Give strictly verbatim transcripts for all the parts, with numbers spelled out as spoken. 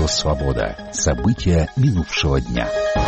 Радио «Свобода». События минувшего дня.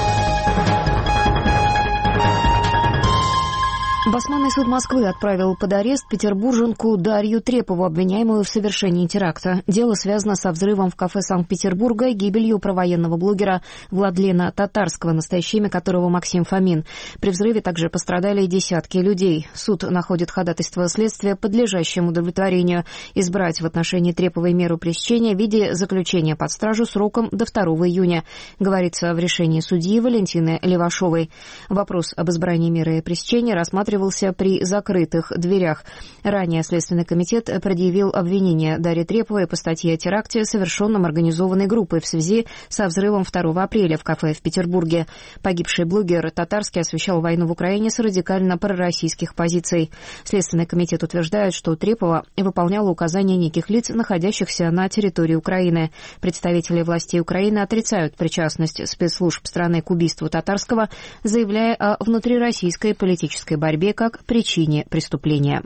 Басманный суд Москвы отправил под арест петербурженку Дарью Трепову, обвиняемую в совершении теракта. Дело связано со взрывом в кафе Санкт-Петербурга и гибелью провоенного блогера Владлена Татарского, настоящее имя которого Максим Фомин. При взрыве также пострадали десятки людей. Суд находит ходатайство следствия подлежащим удовлетворению, избрать в отношении Треповой меру пресечения в виде заключения под стражу сроком до второго июня, говорится в решении судьи Валентины Левашовой. Вопрос об избрании меры пресечения рассматривается при закрытых дверях. Ранее Следственный комитет предъявил обвинение Дарье Треповой по статье о теракте, совершенном организованной группой в связи со взрывом второго апреля в кафе в Петербурге. Погибший блогер Татарский освещал войну в Украине с радикально пророссийских позиций. Следственный комитет утверждает, что Трепова выполняла указания неких лиц, находящихся на территории Украины. Представители властей Украины отрицают причастность спецслужб страны к убийству Татарского, заявляя о внутрироссийской политической борьбе как причине преступления.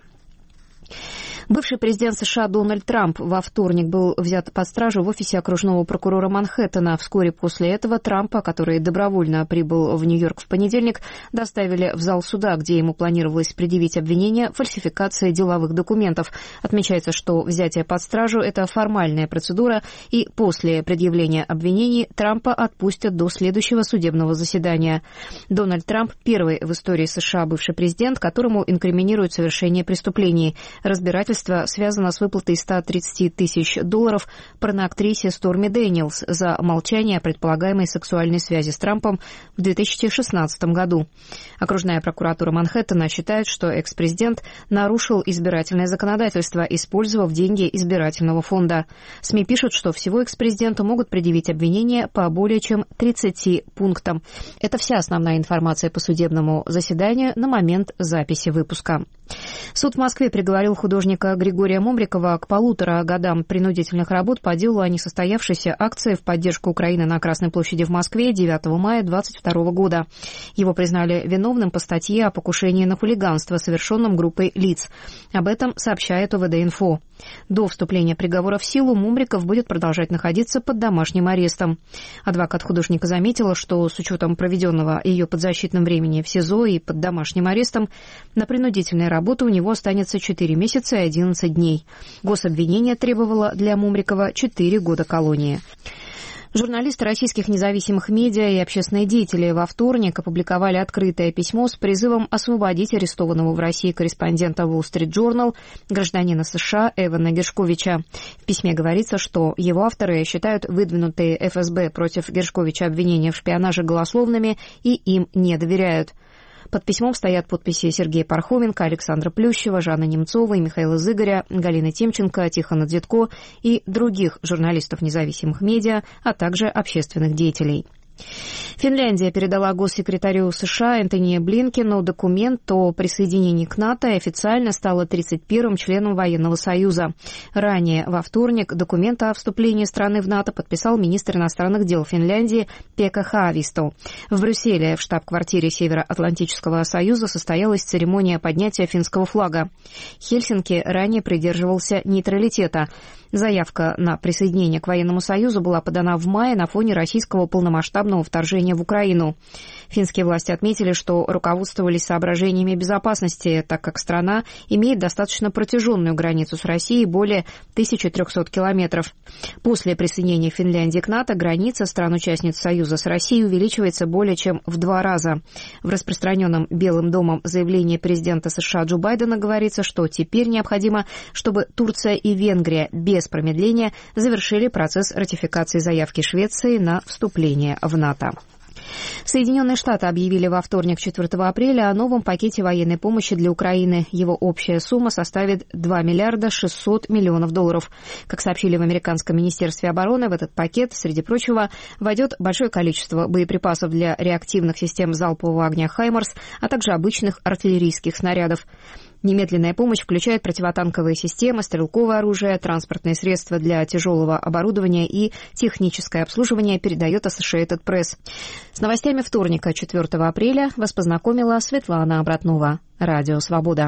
Бывший президент США Дональд Трамп во вторник был взят под стражу в офисе окружного прокурора Манхэттена. Вскоре после этого Трампа, который добровольно прибыл в Нью-Йорк в понедельник, доставили в зал суда, где ему планировалось предъявить обвинение в фальсификации деловых документов. Отмечается, что взятие под стражу – это формальная процедура, и после предъявления обвинений Трампа отпустят до следующего судебного заседания. Дональд Трамп – первый в истории США бывший президент, которому инкриминируют совершение преступлений. Разбирательство связано с выплатой ста тридцати тысяч долларов порноактрисе Сторми Дэниелс за молчание о предполагаемой сексуальной связи с Трампом в две тысячи шестнадцатом году. Окружная прокуратура Манхэттена считает, что экс-президент нарушил избирательное законодательство, использовав деньги избирательного фонда. СМИ пишут, что всего экс-президенту могут предъявить обвинения по более чем тридцати пунктам. Это вся основная информация по судебному заседанию на момент записи выпуска. Суд в Москве приговорил художника Григория Мумрикова к полутора годам принудительных работ по делу о несостоявшейся акции в поддержку Украины на Красной площади в Москве девятого мая две тысячи двадцать второго года. Его признали виновным по статье о покушении на хулиганство, совершенном группой лиц. Об этом сообщает ОВД-Инфо. До вступления приговора в силу Мумриков будет продолжать находиться под домашним арестом. Адвокат художника заметила, что с учетом проведенного ее подзащитным времени в СИЗО и под домашним арестом на принудительные работы у него останется четыре месяца и одиннадцать дней. Гособвинение требовало для Мумрикова четыре года колонии. Журналисты российских независимых медиа и общественные деятели во вторник опубликовали открытое письмо с призывом освободить арестованного в России корреспондента Wall Street Journal, гражданина США Эвана Гершковича. В письме говорится, что его авторы считают выдвинутые эф эс бэ против Гершковича обвинения в шпионаже голословными и им не доверяют. Под письмом стоят подписи Сергея Пархоменко, Александра Плющева, Жанны Немцовой, Михаила Зыгоря, Галины Тимченко, Тихона Дзитко и других журналистов независимых медиа, а также общественных деятелей. Финляндия передала госсекретарю США Энтони Блинкену документ о присоединении к НАТО и официально стала тридцать первым членом военного союза. Ранее, во вторник, документ о вступлении страны в НАТО подписал министр иностранных дел Финляндии Пекка Хаависто. В Брюсселе, в штаб-квартире Североатлантического союза, состоялась церемония поднятия финского флага. Хельсинки ранее придерживался нейтралитета. Заявка на присоединение к военному союзу была подана в мае на фоне российского полномасштабного вторжения в Украину. Финские власти отметили, что руководствовались соображениями безопасности, так как страна имеет достаточно протяженную границу с Россией более тысячи трехсот километров. После присоединения Финляндии к НАТО граница стран-участниц Союза с Россией увеличивается более чем в два раза. В распространенном Белым домом заявлении президента США Джо Байдена говорится, что теперь необходимо, чтобы Турция и Венгрия без промедления завершили процесс ратификации заявки Швеции на вступление в НАТО. Соединенные Штаты объявили во вторник, четвёртого апреля, о новом пакете военной помощи для Украины. Его общая сумма составит два миллиарда шестьсот миллионов долларов. Как сообщили в американском министерстве обороны, в этот пакет, среди прочего, войдет большое количество боеприпасов для реактивных систем залпового огня «Хаймарс», а также обычных артиллерийских снарядов. Немедленная помощь включает противотанковые системы, стрелковое оружие, транспортные средства для тяжелого оборудования и техническое обслуживание, передает Associated Press. С новостями вторника, четвёртого апреля, вас познакомила Светлана Обратнова. Радио «Свобода».